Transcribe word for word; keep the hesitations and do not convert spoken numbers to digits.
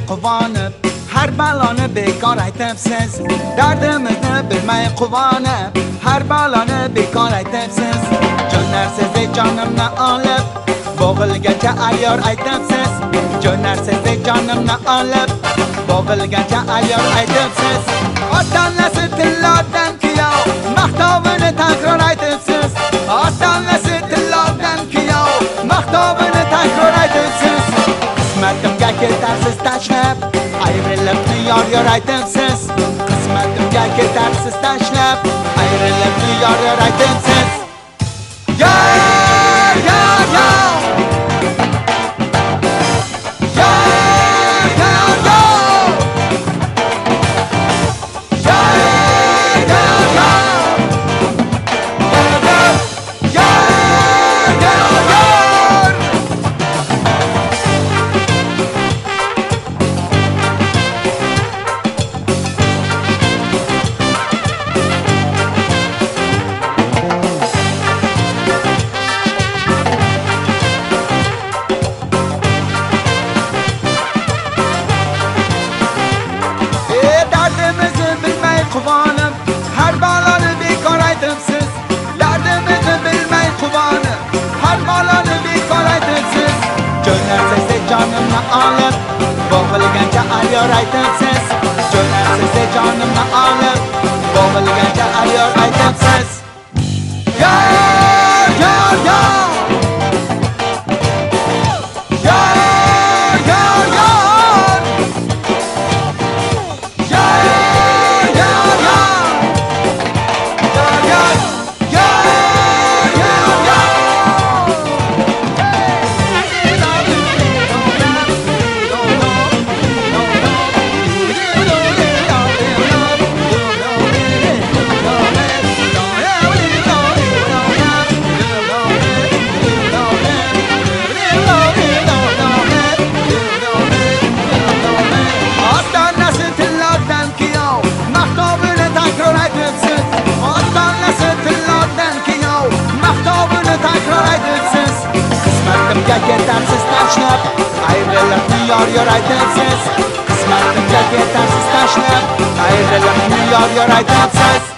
quvonib, har baloni bekor aytibsiz. Dardimizni bilmay quvonib, har baloni bekor aytibsiz. Jo'narsiz jonimni olib, bo'g'ilgacha ayyor aytibsiz. Jo'narsiz jonimni olib, bo'g'ilgacha ayyor aytibsiz. Ota-onasi tillardan kuyov, maqtovini takror aytibsiz. Ota-onasi tillardan kuyov, maqtovini takror aytibsiz. Qismatimga ketarsiz tashlab, ayrilibni yor-yor aytibsiz. Qismatimga ketarsiz tashlab, ayrilibni yor-yor aytibsiz. Yor, yor, yor. Quvonib, har baloni bekor aytibsiz. Dardimizni bilmay quvonib, har baloni bekor aytibsiz. Jo'narsiz jonimni olib, bo'g'ilgancha ayyor aytibsiz. Jo'narsiz jonimni olib, bo'g'ilgancha ayyor aytibsiz. Yor, yor, yor. Qismatimga ketarsiz tashlab, ayrilibni yor-yor aytibsiz. Qismatimga ketarsiz tashlab, ayrilibni yor-yor aytibsiz.